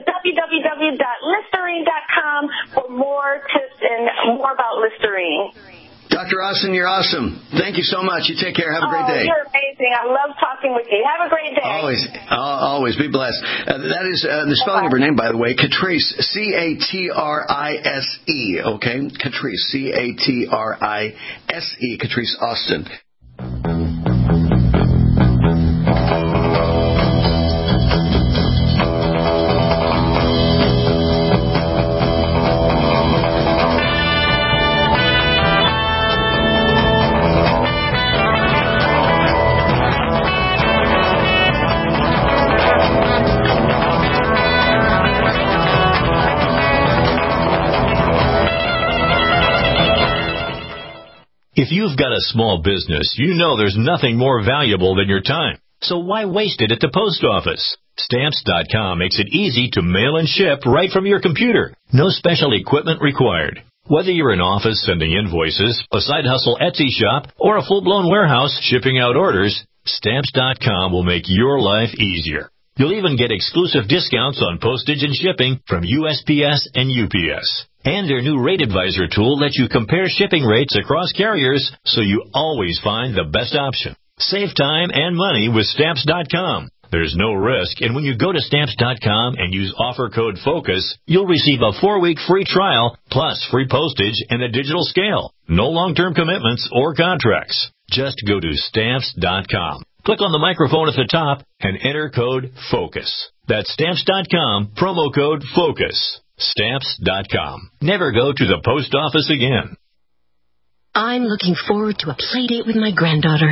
Speaker 6: www.listerine.com for more tips and more about Listerine.
Speaker 20: Dr. Austin, you're awesome. Thank you so much. You take care. Have a great day.
Speaker 6: You're amazing. I love talking with you. Have a great day.
Speaker 20: Always. Be blessed. That is the spelling of her name, by the way, Catrice, Catrice, okay? Catrice, Catrice, Catrice Austin.
Speaker 7: If you've got a small business, you know there's nothing more valuable than your time. So why waste it at the post office? Stamps.com makes it easy to mail and ship right from your computer. No special equipment required. Whether you're an office sending invoices, a side hustle Etsy shop, or a full-blown warehouse shipping out orders, Stamps.com will make your life easier. You'll even get exclusive discounts on postage and shipping from USPS and UPS. And their new Rate Advisor tool lets you compare shipping rates across carriers so you always find the best option. Save time and money with Stamps.com. There's no risk, and when you go to Stamps.com and use offer code FOCUS, you'll receive a 4-week free trial plus free postage and a digital scale. No long-term commitments or contracts. Just go to Stamps.com. Click on the microphone at the top and enter code FOCUS. That's Stamps.com, promo code FOCUS. Stamps.com. Never go to the post office again.
Speaker 8: I'm looking forward to a play date with my granddaughter.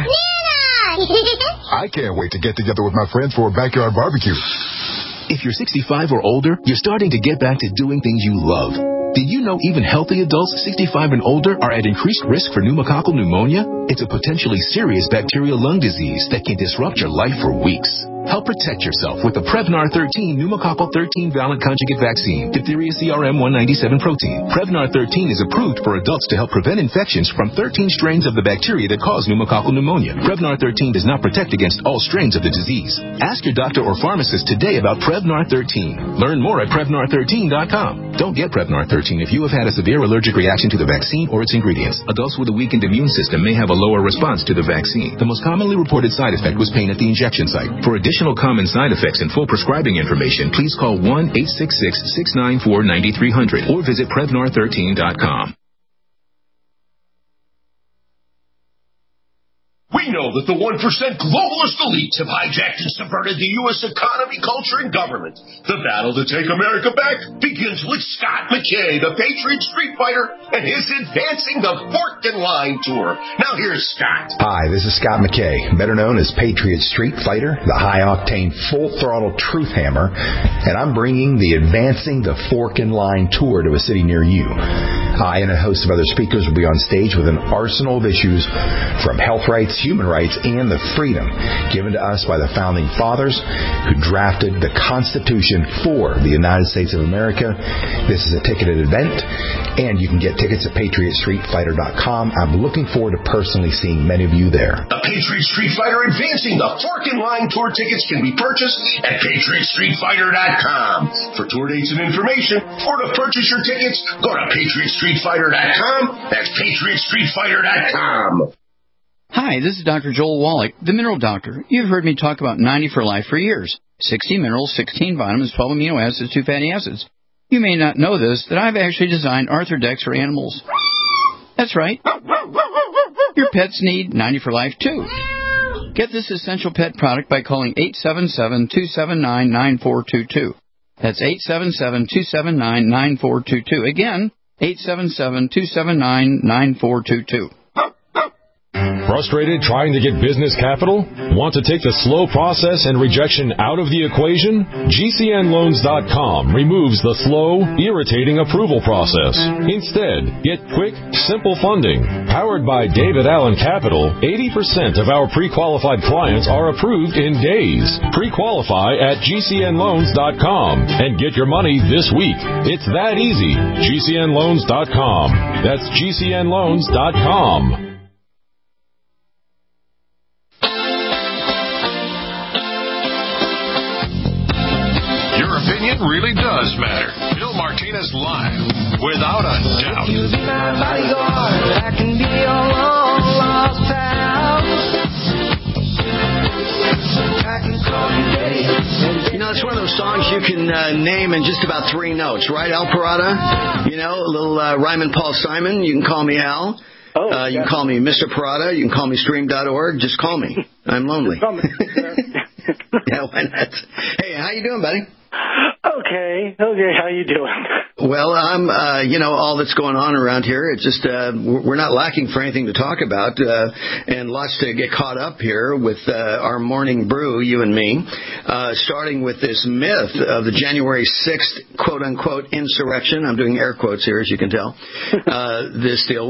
Speaker 9: I can't wait to get together with my friends for a backyard barbecue. If you're 65 or older, you're starting to get back to doing things you love. Did you know even healthy adults 65 and older are at increased risk for pneumococcal pneumonia? It's a potentially serious bacterial lung disease that can disrupt your life for weeks. Help protect yourself with the Prevnar 13 pneumococcal 13 valent conjugate vaccine, diphtheria CRM 197 protein. Prevnar 13 is approved for adults to help prevent infections from 13 strains of the bacteria that cause pneumococcal pneumonia. Prevnar 13 does not protect against all strains of the disease. Ask your doctor or pharmacist today about Prevnar 13. Learn more at Prevnar13.com. Don't get Prevnar 13 if you have had a severe allergic reaction to the vaccine or its ingredients. Adults with a weakened immune system may have a lower response to the vaccine. The most commonly reported side effect was pain at the injection site. For additional additional common side effects and full prescribing information, please call 1-866-694-9300 or visit Prevnar13.com.
Speaker 2: We know that the 1% globalist elites have hijacked and subverted the U.S. economy, culture, and government. The battle to take America back begins with Scott McKay, the Patriot Street Fighter, and his Advancing the Fork and Line Tour. Now here's Scott.
Speaker 10: Hi, this is Scott McKay, better known as Patriot Street Fighter, the high-octane, full-throttle truth hammer, and I'm bringing the Advancing the Fork and Line Tour to a city near you. I and a host of other speakers will be on stage with an arsenal of issues from health rights, human rights, and the freedom given to us by the Founding Fathers who drafted the Constitution for the United States of America. This is a ticketed event, and you can get tickets at PatriotStreetFighter.com. I'm looking forward to personally seeing many of you there.
Speaker 2: The Patriot Street Fighter Advancing the Fork and Line Tour tickets can be purchased at PatriotStreetFighter.com. For tour dates and information, or to purchase your tickets, go to PatriotStreetFighter.com. That's PatriotStreetFighter.com.
Speaker 11: Hi, this is Dr. Joel Wallach, the Mineral Doctor. You've heard me talk about 90 for Life for years. 60 minerals, 16 vitamins, 12 amino acids, 2 fatty acids. You may not know this, that I've actually designed Arthrodex for animals. That's right. Your pets need 90 for Life, too. Get this essential pet product by calling 877-279-9422. That's 877-279-9422. Again, 877-279-9422.
Speaker 12: Frustrated trying to get business capital? Want to take the slow process and rejection out of the equation? GCNLoans.com removes the slow, irritating approval process. Instead, get quick, simple funding. Powered by David Allen Capital, 80% of our pre-qualified clients are approved in days. Pre-qualify at GCNLoans.com and get your money this week. It's that easy. GCNLoans.com. That's GCNLoans.com.
Speaker 2: Opinion really does matter. Bill Martinez live, without a doubt.
Speaker 24: You be my bodyguard, I can be your long lost pal. I can call you Dave.
Speaker 20: You know, it's one of those songs you can name in just about 3 notes, right, Al Parada? You know, a little Ryman Paul Simon. You can call me Al. You can call me Mr. Parada. You can call me Stream.org. Just call me. I'm lonely. Yeah, why not? Hey, how you doing, buddy?
Speaker 25: Okay, how you doing?
Speaker 20: Well, I'm, all that's going on around here, it's just, we're not lacking for anything to talk about, and lots to get caught up here with, our morning brew, you and me, starting with this myth of the January 6th, quote unquote, insurrection. I'm doing air quotes here, as you can tell. This deal,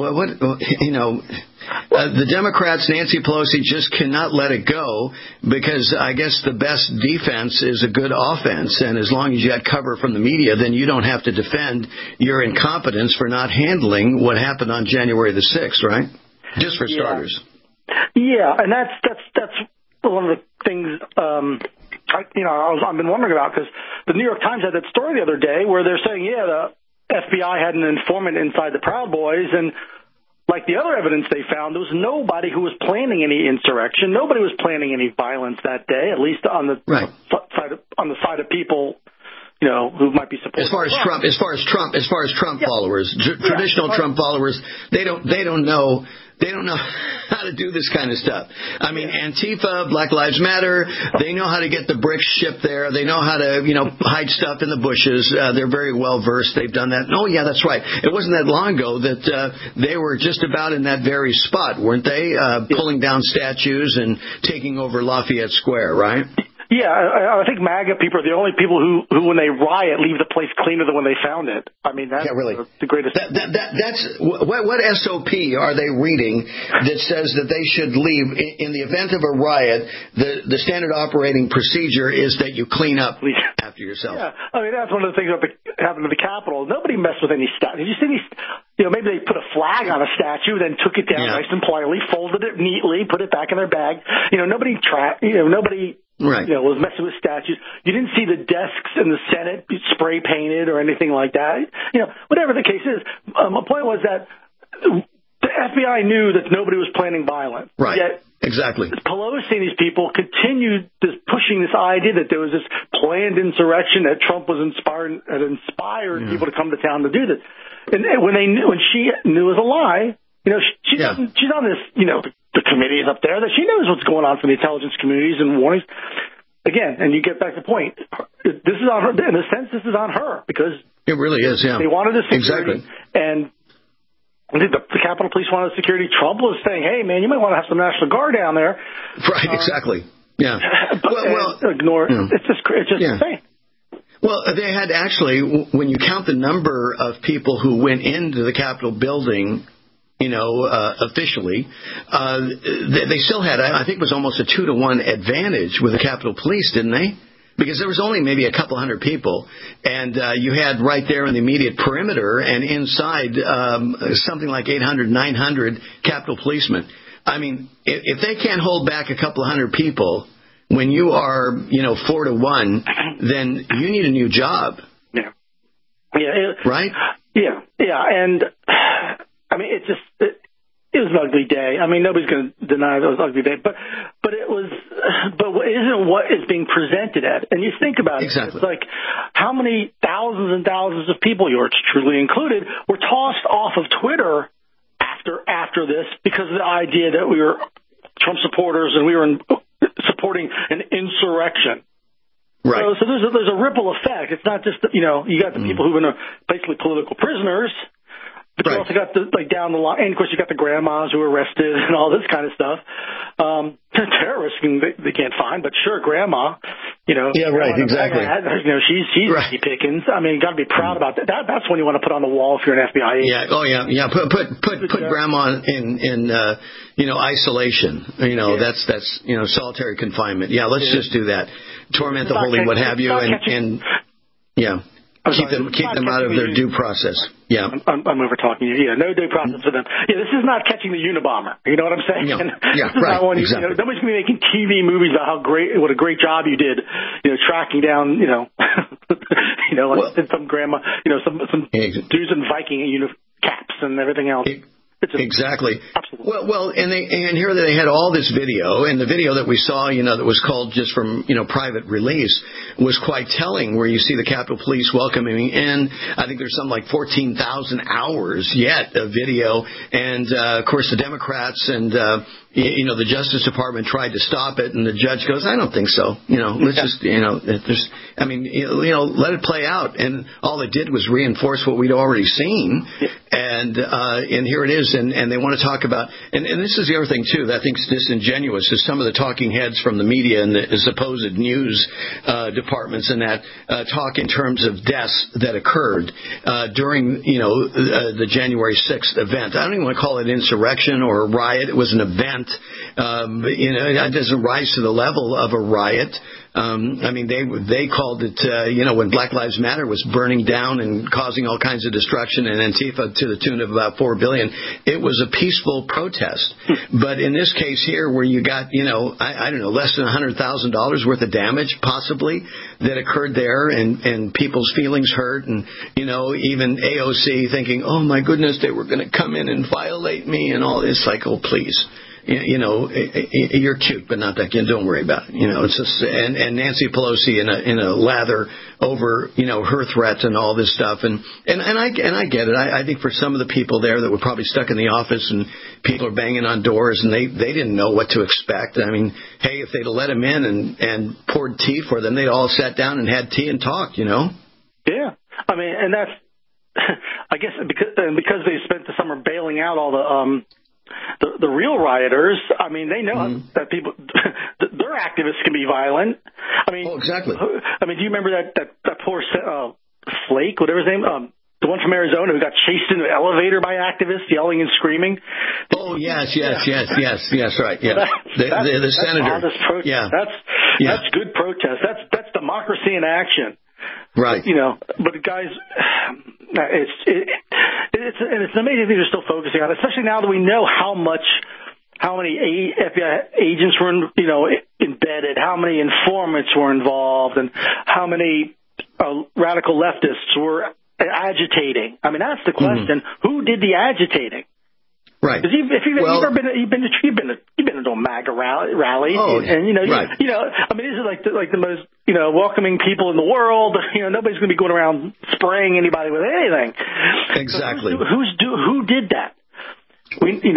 Speaker 20: the Democrats, Nancy Pelosi, just cannot let it go because I guess the best defense is a good offense. And as long as you had cover from the media, then you don't have to defend your incompetence for not handling what happened on January the 6th, right? Just for starters.
Speaker 25: Yeah, and that's one of the things I've been wondering about, because the New York Times had that story the other day where they're saying, the FBI had an informant inside the Proud Boys, and like the other evidence they found, there was nobody who was planning any insurrection. Nobody was planning any violence that day, at least on the side of people, who might be supporting
Speaker 20: Trump. As far as Trump followers, traditional Trump followers, they don't know. They don't know how to do this kind of stuff. I mean, Antifa, Black Lives Matter, they know how to get the bricks shipped there. They know how to, hide stuff in the bushes. They're very well versed. They've done that. Oh, yeah, that's right. It wasn't that long ago that they were just about in that very spot, weren't they? Pulling down statues and taking over Lafayette Square, right?
Speaker 25: Yeah, I think MAGA people are the only people who, when they riot, leave the place cleaner than when they found it. I mean, that's the greatest.
Speaker 20: That's what SOP are they reading that says that they should leave in the event of a riot? The standard operating procedure is that you clean up after yourself.
Speaker 25: Yeah, I mean, that's one of the things that happened to the Capitol. Nobody messed with any stuff. Did you see these? Maybe they put a flag on a statue, then took it down nice and politely, folded it neatly, put it back in their bag. Nobody was messing with statues. You didn't see the desks in the Senate spray painted or anything like that. Whatever the case is, my point was that the FBI knew that nobody was planning violence.
Speaker 20: Right.
Speaker 25: Yet
Speaker 20: Exactly.
Speaker 25: Pelosi and these people continued pushing this idea that there was this planned insurrection, that Trump was inspired people to come to town to do this. And when she knew it was a lie, she's on this, the committees up there, that she knows what's going on from the intelligence communities and warnings. Again, and you get back to the point, this is on her, in a sense, this is on her, because
Speaker 20: it really is, yeah.
Speaker 25: They wanted the security,
Speaker 20: exactly.
Speaker 25: And the Capitol Police wanted security. Trump was saying, hey, man, you might want to have some National Guard down there.
Speaker 20: Right, exactly. Yeah.
Speaker 25: Well, ignore it. It's just insane.
Speaker 20: Well, they had actually, when you count the number of people who went into the Capitol building, officially, they still had, I think it was almost a 2-to-1 advantage with the Capitol Police, didn't they? Because there was only maybe a couple hundred people, and you had right there in the immediate perimeter and inside something like 800, 900 Capitol policemen. I mean, if they can't hold back a couple of hundred people when you are, 4-to-1, then you need a new job.
Speaker 25: Yeah.
Speaker 20: Right?
Speaker 25: Yeah. And I mean, it was an ugly day. I mean, nobody's going to deny that it was an ugly day, but isn't what is being presented at? And you think about it,
Speaker 20: exactly.
Speaker 25: It's like how many thousands and thousands of people, yours truly included, were tossed off of Twitter after this because of the idea that we were Trump supporters and we were supporting an insurrection.
Speaker 20: Right.
Speaker 25: So there's a ripple effect. It's not just you got the people who've been basically political prisoners. But you also got down the line, and of course you got the grandmas who were arrested and all this kind of stuff. Terrorists they can't find, but sure, grandma,
Speaker 20: Yeah, right, exactly.
Speaker 25: She's right. Pickens. I mean, you got to be proud about that. That's when you want to put on the wall if you're an FBI agent.
Speaker 20: Yeah. Oh, yeah. Put grandma in isolation. That's solitary confinement. Yeah, let's just do that. Torment the holy, what have you, and yeah. Keep them out of their due process. Yeah.
Speaker 25: I'm over talking you. Yeah, no due process for them. Yeah, this is not catching the Unabomber. You know what I'm saying?
Speaker 20: No. Yeah, right. Exactly.
Speaker 25: Nobody's going to be making TV movies about what a great job you did, tracking down, some grandma, some dudes in Viking caps and everything else.
Speaker 20: Exactly.
Speaker 25: Absolutely.
Speaker 20: Well, and here they had all this video, and the video that we saw, that was called just from, private release, was quite telling, where you see the Capitol Police welcoming in. I think there's something like 14,000 hours yet of video, and of course the Democrats and the Justice Department tried to stop it, and the judge goes, I don't think so. Let's just, let it play out. And all it did was reinforce what we'd already seen. And here it is. And they want to talk about, and this is the other thing, too, that I think is disingenuous, is some of the talking heads from the media and the supposed news departments and that talk in terms of deaths that occurred during, the January 6th event. I don't even want to call it insurrection or a riot. It was an event. It doesn't rise to the level of a riot. They called it, when Black Lives Matter was burning down and causing all kinds of destruction, and Antifa to the tune of about $4 billion. It was a peaceful protest. But in this case here, where you got, I don't know, less than $100,000 worth of damage, possibly, that occurred there, and people's feelings hurt, and, even AOC thinking, oh my goodness, they were going to come in and violate me, and all this, like, oh, please. You're cute, but not that cute. Don't worry about it. It's just, and Nancy Pelosi in a lather over, her threats and all this stuff. And I get it. I think for some of the people there that were probably stuck in the office and people are banging on doors and they didn't know what to expect. I mean, hey, if they'd have let them in and poured tea for them, they'd all sat down and had tea and talked,
Speaker 25: Yeah. I mean, and that's, I guess because they spent the summer bailing out all the real rioters, I mean, they know that people, their activists can be violent. I mean,
Speaker 20: exactly.
Speaker 25: I mean, do you remember that poor Flake, whatever his name, the one from Arizona who got chased in an elevator by activists yelling and screaming?
Speaker 20: Oh, yes, right, yeah. The senator.
Speaker 25: That's good protest. That's democracy in action.
Speaker 20: Right.
Speaker 25: But guys, it's an amazing thing they're still focusing on, especially now that we know how many FBI agents were, embedded, how many informants were involved, and how many radical leftists were agitating. I mean, that's the question. Who did the agitating?
Speaker 20: Right.
Speaker 25: Because if you've ever been to a MAGA rally, and
Speaker 20: right.
Speaker 25: I mean, these are like the most welcoming people in the world. Nobody's going to be going around spraying anybody with anything.
Speaker 20: Exactly.
Speaker 25: So who did that? But this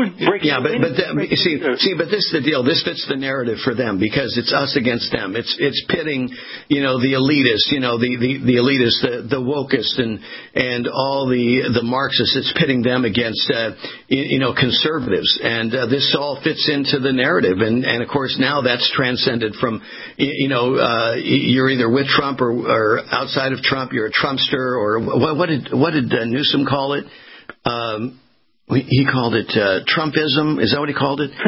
Speaker 25: is the deal. This fits the narrative for them because it's us against them. It's pitting, the elitists, the elitists, the wokists, and all the Marxists. It's pitting them against, conservatives, and this all fits into the narrative. And of course now that's transcended from, you're either with Trump or outside of Trump. You're a Trumpster, or what did Newsom call it? He called it Trumpism. Is that what he called it?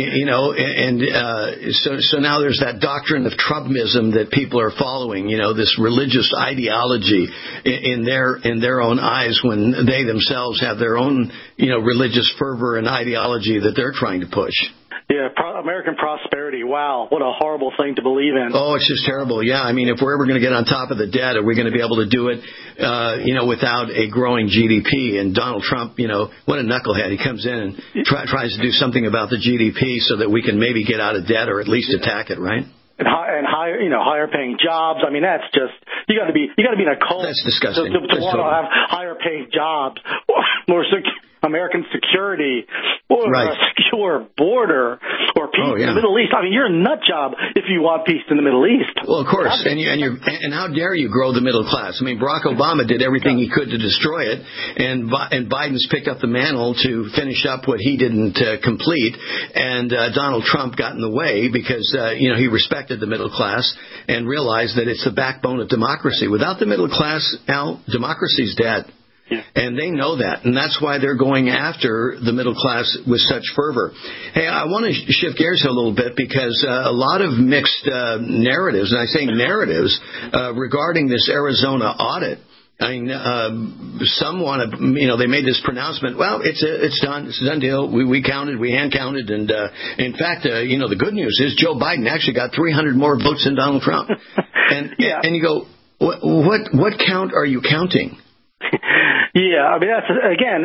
Speaker 25: So now there's that doctrine of Trumpism that people are following. This religious ideology in their own eyes when they themselves have their own religious fervor and ideology that they're trying to push. Yeah, American prosperity. Wow, what a horrible thing to believe in.
Speaker 20: Oh, it's just terrible. Yeah, I mean, if we're ever going to get on top of the debt, are we going to be able to do it, without a growing GDP? And Donald Trump, what a knucklehead. He comes in and tries to do something about the GDP so that we can maybe get out of debt or at least attack it, right?
Speaker 25: And higher paying jobs. I mean, that's just you got to be in a cult.
Speaker 20: That's disgusting.
Speaker 25: To want to have higher paying jobs, more American security, or a secure border, or peace in the Middle East. I mean, you're a nut job if you want peace in the Middle East.
Speaker 20: Well, of course, and how dare you grow the middle class? I mean, Barack Obama did everything he could to destroy it, and Biden's picked up the mantle to finish up what he didn't complete, and Donald Trump got in the way because he respected the middle class and realized that it's the backbone of democracy. Without the middle class, Al, democracy's dead.
Speaker 25: Yeah.
Speaker 20: And they know that, and that's why they're going after the middle class with such fervor. Hey, I want to shift gears a little bit because a lot of mixed narratives, and I say narratives, regarding this Arizona audit. I mean, some want to, they made this pronouncement. Well, it's done. It's a done deal. We counted, we hand counted, and in fact, the good news is Joe Biden actually got 300 more votes than Donald Trump. And you go, what count are you counting?
Speaker 25: Yeah, I mean, that's, again,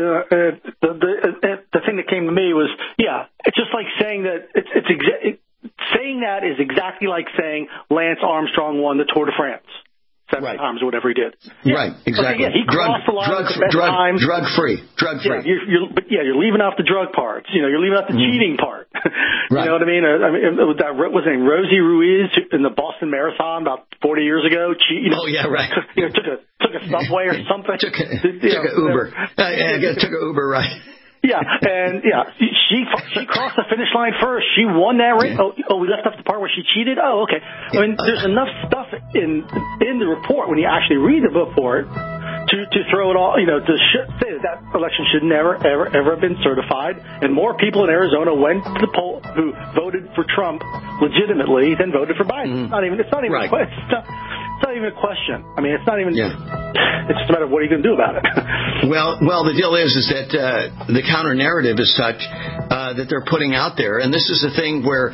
Speaker 25: the thing that came to me was, it's just like saying that saying that is exactly like saying Lance Armstrong won the Tour de France 7 times or whatever he did.
Speaker 20: Right, exactly.
Speaker 25: He crossed the line times.
Speaker 20: Drug-free.
Speaker 25: You're leaving off the drug parts. You're leaving off the cheating part.
Speaker 20: Right.
Speaker 25: You know what I mean? Was her name Rosie Ruiz in the Boston Marathon about 40 years ago?
Speaker 20: Oh, yeah, right.
Speaker 25: Took a subway or something.
Speaker 20: Took an Uber. Took an Uber, right.
Speaker 25: Yeah, and she crossed the finish line first. She won that race. Oh, we left off the part where she cheated. Oh, okay. I mean, there's enough stuff in the report when you actually read the report to throw it all. To say that election should never, ever, ever have been certified. And more people in Arizona went to the poll who voted for Trump legitimately than voted for Biden. It's not even a question. I mean, it's not even. It's just a matter of what are you going to do about it.
Speaker 20: Well, the deal is that the counter narrative is such that they're putting out there, and this is the thing where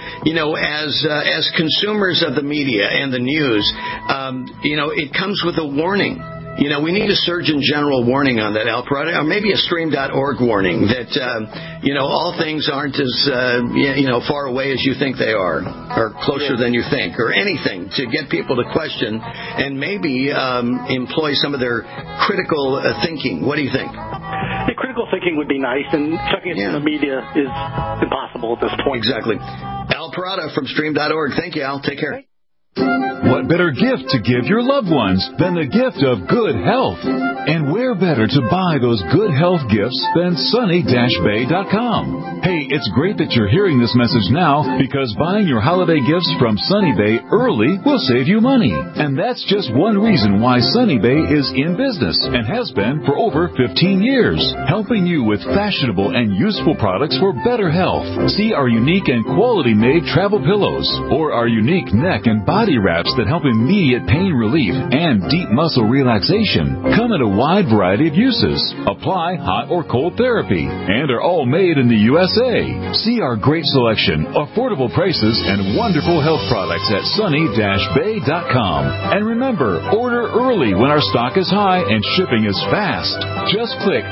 Speaker 20: as consumers of the media and the news, it comes with a warning. We need a Surgeon General warning on that, Al Parada, or maybe a Stream.org warning that, all things aren't as, far away as you think they are, or closer than you think, or anything to get people to question and maybe employ some of their critical thinking. What do you think?
Speaker 25: Critical thinking would be nice, and checking it in the media is impossible at this point.
Speaker 20: Exactly. Al Parada from Stream.org. Thank you, Al. Take care.
Speaker 22: What better gift to give your loved ones than the gift of good health? And where better to buy those good health gifts than Sunny-Bay.com? Hey, it's great that you're hearing this message now because buying your holiday gifts from Sunny Bay early will save you money. And that's just one reason why Sunny Bay is in business and has been for over 15 years, helping you with fashionable and useful products for better health. See our unique and quality-made travel pillows or our unique neck and body wraps that that help immediate pain relief and deep muscle relaxation come in a wide variety of uses, apply hot or cold therapy, and are all made in the USA. See our great selection, affordable prices, and wonderful health products at sunny-bay.com. And remember, order early when our stock is high and shipping is fast. Just click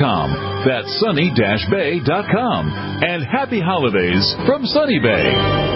Speaker 22: sunny-bay.com. That's sunny-bay.com. And happy holidays from Sunny Bay.